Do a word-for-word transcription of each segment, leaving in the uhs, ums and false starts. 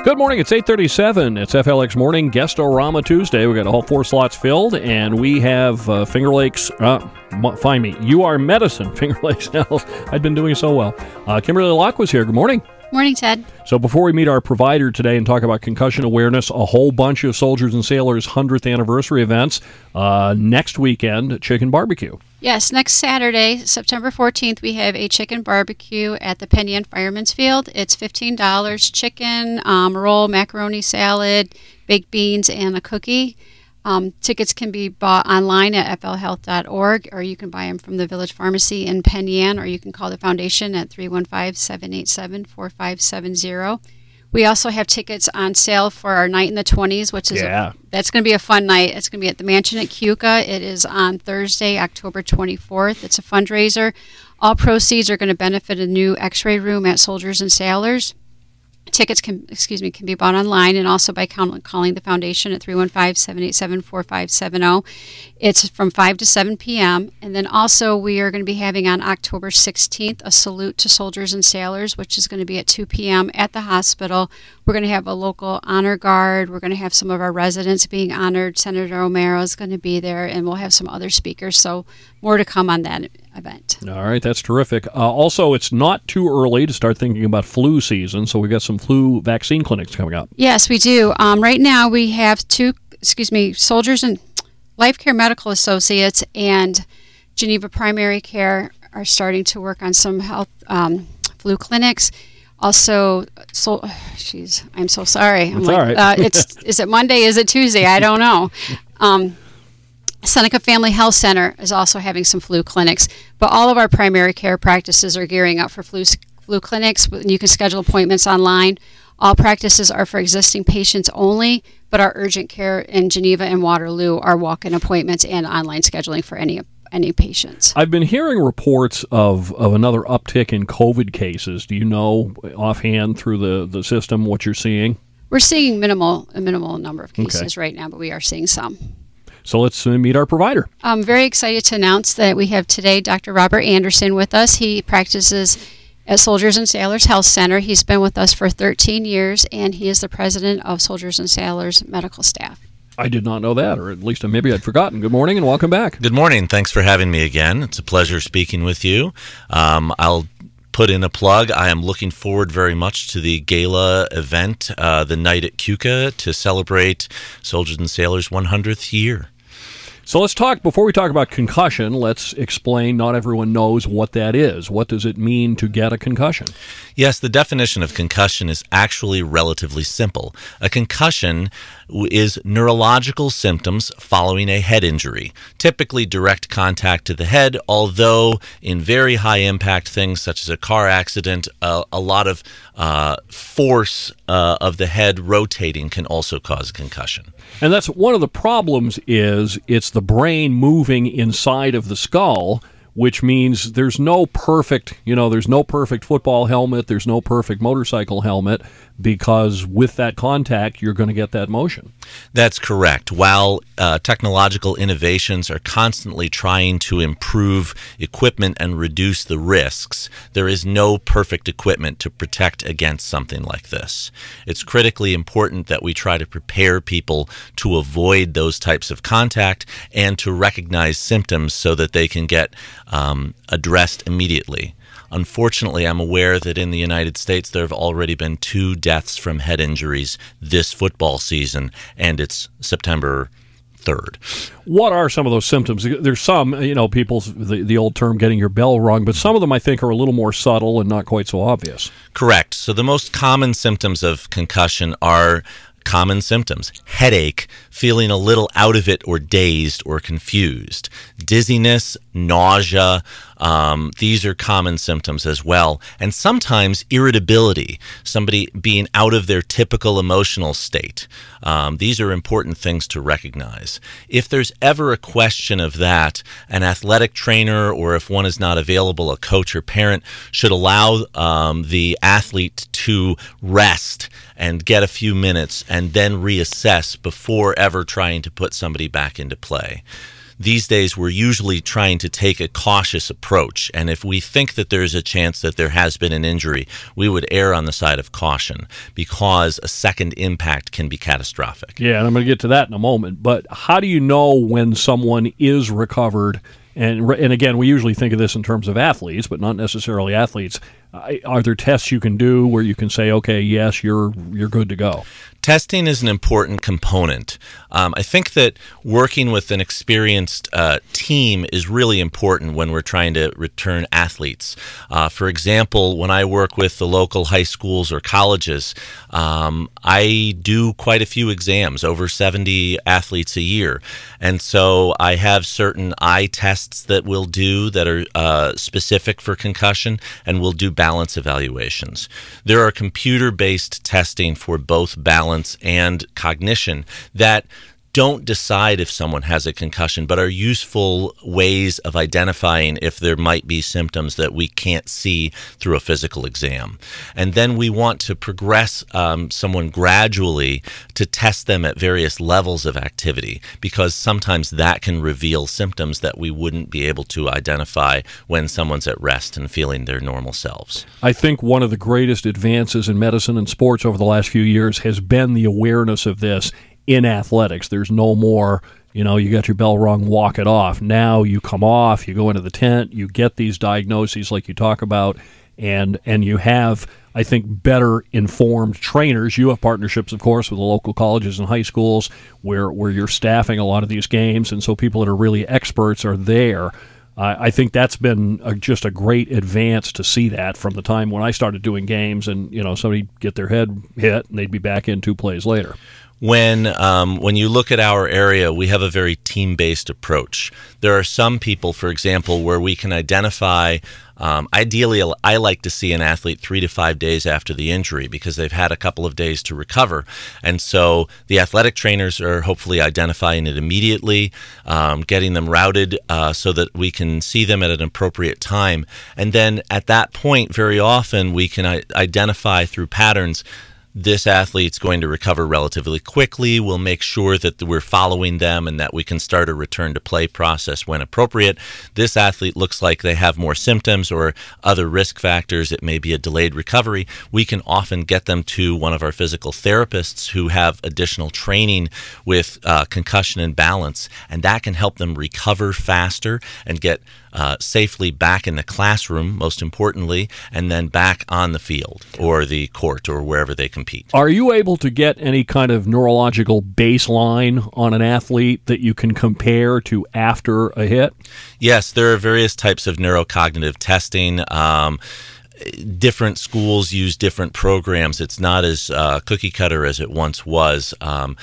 Good morning. It's eight thirty-seven. It's F L X Morning Guest-O-Rama Tuesday. We got all four slots filled, and we have uh, Finger Lakes. Uh, find me. You are medicine, Finger Lakes Health. I've been doing so well. Uh, Kimberly Locke was here. Good morning. Morning, Ted. So before we meet our provider today and talk about concussion awareness, a whole bunch of Soldiers and Sailors one hundredth anniversary events uh, next weekend, chicken barbecue. Yes, next Saturday, September fourteenth, we have a chicken barbecue at the Penn Yan Fireman's Field. It's fifteen dollars, chicken, um, roll, macaroni salad, baked beans, and a cookie. Um, tickets can be bought online at f l health dot org, or you can buy them from the Village Pharmacy in Penn Yan, or you can call the foundation at three one five, seven eight seven, four five seven zero. We also have tickets on sale for our night in the twenties, which is yeah. a, that's going to be a fun night. It's going to be at the Mansion at Keuka. It is on Thursday, October twenty-fourth. It's a fundraiser. All proceeds are going to benefit a new X-ray room at Soldiers and Sailors. Tickets can, excuse me, can be bought online and also by calling the foundation at three one five, seven eight seven, four five seven zero. It's from five to seven p.m. And then also we are going to be having on October sixteenth a salute to Soldiers and Sailors, which is going to be at two p.m. at the hospital. We're going to have a local honor guard. We're going to have some of our residents being honored. Senator Romero is going to be there, and we'll have some other speakers. So more to come on that event. All right, that's terrific. Uh, also, it's not too early to start thinking about flu season, so we've got some flu vaccine clinics coming up. Yes, we do. Um, right now we have two, excuse me, Soldiers and Life Care Medical Associates and Geneva Primary Care are starting to work on some health um, flu clinics. Also, so, jeez, I'm so sorry. I'm it's like, all right. uh, it's is it Monday? Is it Tuesday? I don't know. Um, Seneca Family Health Center is also having some flu clinics, but all of our primary care practices are gearing up for flu flu clinics. You can schedule appointments online. All practices are for existing patients only, but our urgent care in Geneva and Waterloo are walk-in appointments and online scheduling for any any patients. I've been hearing reports of, of another uptick in COVID cases. Do you know offhand through the, the system what you're seeing? We're seeing minimal a minimal number of cases okay. right now, but we are seeing some. So let's uh, meet our provider. I'm very excited to announce that we have today Doctor Robert Anderson with us. He practices at Soldiers and Sailors Health Center. He's been with us for thirteen years, and he is the president of Soldiers and Sailors medical staff. I did not know that, or at least maybe I'd forgotten. Good morning and welcome back. Good morning. Thanks for having me again. It's a pleasure speaking with you. Um, I'll put in a plug. I am looking forward very much to the gala event, uh, the night at Keuka, to celebrate Soldiers and Sailors' one hundredth year. So let's talk, before we talk about concussion, let's explain, not everyone knows what that is. What does it mean to get a concussion? Yes, the definition of concussion is actually relatively simple. A concussion is neurological symptoms following a head injury, typically direct contact to the head, although in very high impact things such as a car accident, uh, a lot of uh, force uh, of the head rotating can also cause a concussion. And that's one of the problems is it's the brain moving inside of the skull, which means there's no perfect, you know, there's no perfect football helmet, there's no perfect motorcycle helmet, because with that contact, you're going to get that motion. That's correct. While uh, technological innovations are constantly trying to improve equipment and reduce the risks, there is no perfect equipment to protect against something like this. It's critically important that we try to prepare people to avoid those types of contact and to recognize symptoms so that they can get um, addressed immediately. Unfortunately, I'm aware that in the United States there have already been two deaths from head injuries this football season, and it's September third. What are some of those symptoms? There's some, you know, people's, the, the old term, getting your bell rung, but some of them I think are a little more subtle and not quite so obvious. Correct. So the most common symptoms of concussion are common symptoms: headache, feeling a little out of it or dazed or confused, dizziness, nausea. Um, these are common symptoms as well. And sometimes irritability, somebody being out of their typical emotional state. Um, these are important things to recognize. If there's ever a question of that, an athletic trainer, or if one is not available, a coach or parent should allow um, the athlete to rest and get a few minutes and then reassess before ever trying to put somebody back into play. these days we're usually trying to take a cautious approach. And if we think that there's a chance that there has been an injury, we would err on the side of caution because a second impact can be catastrophic. Yeah, and I'm going to get to that in a moment. But how do you know when someone is recovered? And and again, we usually think of this in terms of athletes, but not necessarily athletes. Uh, are there tests you can do where you can say, okay, yes, you're you're good to go? Testing is an important component. Um, I think that working with an experienced uh, team is really important when we're trying to return athletes. Uh, for example, when I work with the local high schools or colleges, um, I do quite a few exams, over seventy athletes a year. And so I have certain eye tests that we'll do that are uh, specific for concussion, and we'll do balance evaluations. There are computer-based testing for both balance and cognition that don't decide if someone has a concussion, but are useful ways of identifying if there might be symptoms that we can't see through a physical exam. And then we want to progress um, someone gradually to test them at various levels of activity, because sometimes that can reveal symptoms that we wouldn't be able to identify when someone's at rest and feeling their normal selves. I think one of the greatest advances in medicine and sports over the last few years has been the awareness of this in athletics. There's no more, you know, you got your bell rung, walk it off. Now you come off, you go into the tent, you get these diagnoses like you talk about, and and you have, I think, better informed trainers. You have partnerships, of course, with the local colleges and high schools where, where you're staffing a lot of these games, and so people that are really experts are there. Uh, I think that's been a, just a great advance to see that from the time when I started doing games, and, you know, somebody get their head hit and they'd be back in two plays later. When um, when you look at our area, we have a very team-based approach. There are some people, for example, where we can identify, um, ideally, I like to see an athlete three to five days after the injury because they've had a couple of days to recover. And so the athletic trainers are hopefully identifying it immediately, um, getting them routed uh, so that we can see them at an appropriate time. And then at that point, very often, we can I- identify through patterns this athlete's going to recover relatively quickly. We'll make sure that we're following them and that we can start a return to play process when appropriate. This athlete looks like they have more symptoms or other risk factors. It may be a delayed recovery. We can often get them to one of our physical therapists who have additional training with uh, concussion and balance, and that can help them recover faster and get uh, safely back in the classroom, most importantly, and then back on the field or the court or wherever they compete. Are you able to get any kind of neurological baseline on an athlete that you can compare to after a hit? Yes, there are various types of neurocognitive testing. Um, different schools use different programs. It's not as uh, cookie cutter as it once was. Um,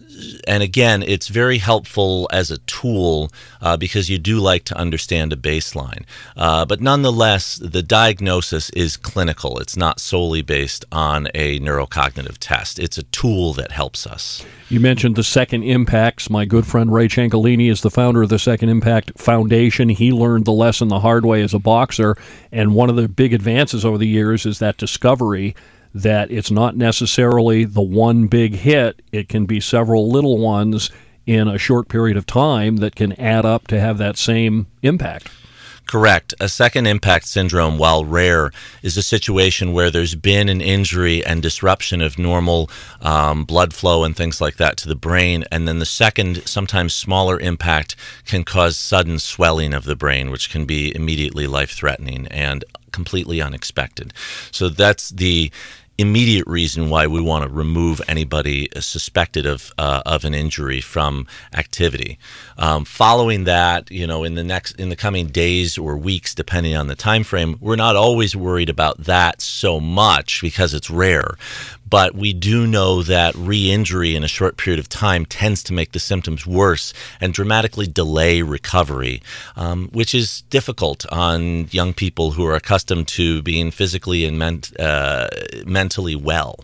And again, it's very helpful as a tool uh, because you do like to understand a baseline. Uh, but nonetheless, the diagnosis is clinical. It's not solely based on a neurocognitive test. It's a tool that helps us. You mentioned the Second Impacts. My good friend Ray Ciancolini is the founder of the Second Impact Foundation. He learned the lesson the hard way as a boxer, and one of the big advances over the years is that discovery that it's not necessarily the one big hit. It can be several little ones in a short period of time that can add up to have that same impact. Correct. A second impact syndrome, while rare, is a situation where there's been an injury and disruption of normal um, blood flow and things like that to the brain, and then the second, sometimes smaller impact can cause sudden swelling of the brain, which can be immediately life-threatening and completely unexpected. So that's the immediate reason why we want to remove anybody suspected of uh, of an injury from activity. Um, following that, you know, in the next in the coming days or weeks, depending on the time frame, we're not always worried about that so much because it's rare. But we do know that re-injury in a short period of time tends to make the symptoms worse and dramatically delay recovery, um, which is difficult on young people who are accustomed to being physically and ment- uh, mentally well.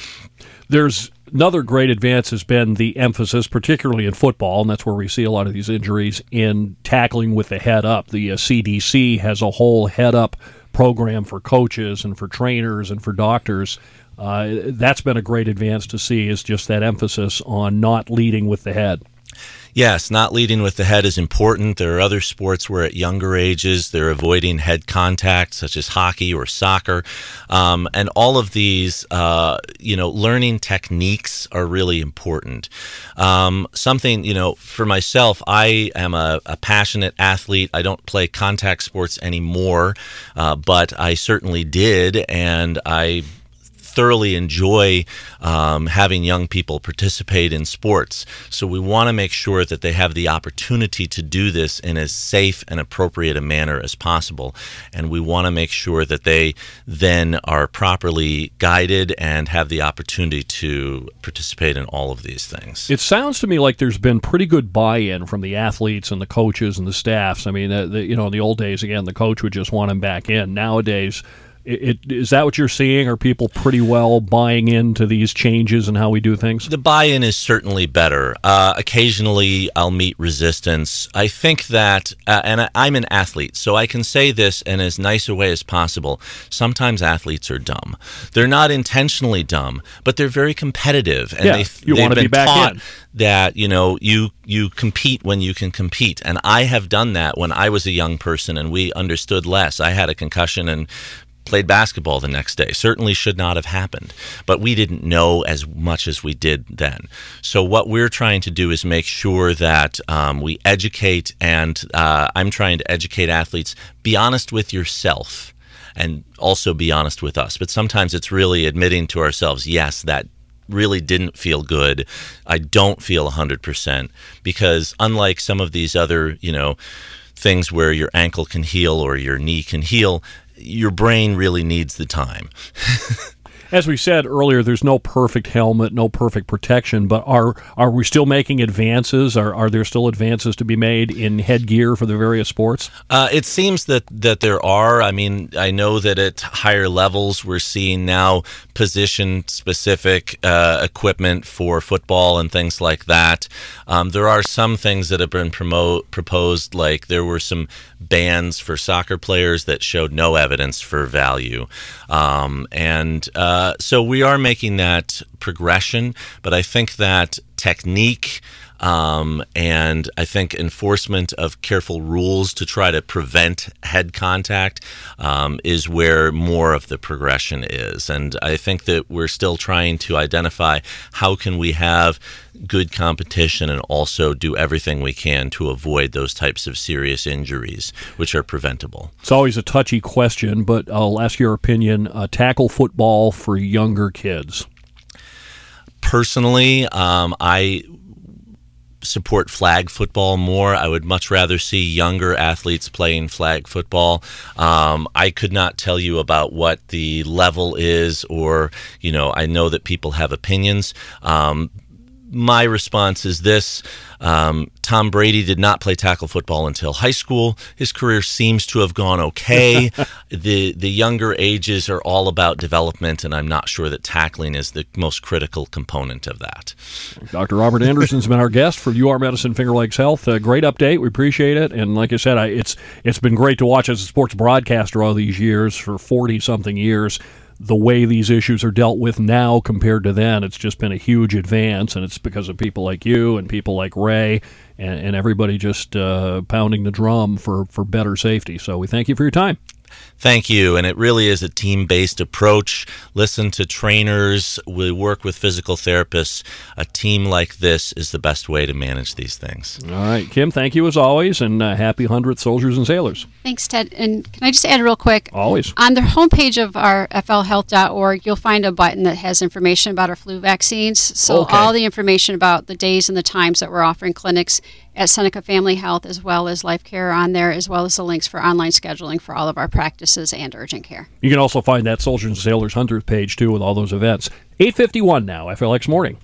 There's another great advance has been the emphasis, particularly in football, and that's where we see a lot of these injuries, in tackling with the head up. The uh, C D C has a whole head up program for coaches and for trainers and for doctors. Uh, that's been a great advance to see, is just that emphasis on not leading with the head. Yes, not leading with the head is important. There are other sports where at younger ages they're avoiding head contact, such as hockey or soccer. Um, and all of these, uh, you know, learning techniques are really important. Um, something, you know, for myself, I am a, a passionate athlete. I don't play contact sports anymore, uh, but I certainly did, and I thoroughly enjoy um, having young people participate in sports. So we want to make sure that they have the opportunity to do this in as safe and appropriate a manner as possible. And we want to make sure that they then are properly guided and have the opportunity to participate in all of these things. It sounds to me like there's been pretty good buy-in from the athletes and the coaches and the staffs. I mean, uh, the, you know, in the old days, again, the coach would just want them back in. Nowadays, It, it, is that what you're seeing? Are people pretty well buying into these changes and how we do things? The buy-in is certainly better. Uh, occasionally, I'll meet resistance. I think that, uh, and I, I'm an athlete, so I can say this in as nice a way as possible. Sometimes athletes are dumb. They're not intentionally dumb, but they're very competitive. And yeah, they, you they've want to been be back taught in. That, you know, you you compete when you can compete. And I have done that when I was a young person and we understood less. I had a concussion and played basketball the next day. Certainly should not have happened, but we didn't know as much as we did then. So what we're trying to do is make sure that um, we educate, and uh, I'm trying to educate athletes, be honest with yourself and also be honest with us. But sometimes it's really admitting to ourselves, yes, that really didn't feel good. I don't feel one hundred percent, because unlike some of these other, you know, things where your ankle can heal or your knee can heal, your brain really needs the time. As we said earlier, there's no perfect helmet, no perfect protection, but are are we still making advances? Are are there still advances to be made in headgear for the various sports? Uh, it seems that, that there are. I mean, I know that at higher levels we're seeing now position-specific uh, equipment for football and things like that. Um, there are some things that have been promote, proposed, like there were some bans for soccer players that showed no evidence for value. Um, and uh, Uh, so we are making that progression, but I think that technique um, and I think enforcement of careful rules to try to prevent head contact um, is where more of the progression is. And I think that we're still trying to identify how can we have good competition and also do everything we can to avoid those types of serious injuries, which are preventable. It's always a touchy question, but I'll ask your opinion. Uh, tackle football for younger kids. Personally, um, I support flag football more. I would much rather see younger athletes playing flag football. Um, I could not tell you about what the level is, or, you know, I know that people have opinions. Um, my response is this. Um, Tom Brady did not play tackle football until high school. His career seems to have gone okay. the The younger ages are all about development, and I'm not sure that tackling is the most critical component of that. Doctor Robert Anderson's been our guest for U R Medicine Finger Lakes Health. A great update. We appreciate it. And like I said, I, it's it's been great to watch as a sports broadcaster all these years, for forty-something years. The way these issues are dealt with now compared to then, it's just been a huge advance, and it's because of people like you and people like Ray and, and everybody just uh, pounding the drum for, for better safety. So we thank you for your time. Thank you. And it really is a team-based approach. Listen to trainers. We work with physical therapists. A team like this is the best way to manage these things. All right, Kim, thank you as always, and uh, happy hundredth Soldiers and Sailors. Thanks, Ted. And can I just add real quick? Always. On the homepage of our f l health dot org, you'll find a button that has information about our flu vaccines. So Okay. all the information about the days and the times that we're offering clinics at Seneca Family Health, as well as Life Care, on there, as well as the links for online scheduling for all of our practices and urgent care. You can also find that Soldiers and Sailors hundredth page, too, with all those events. eight fifty-one now, F L X Morning.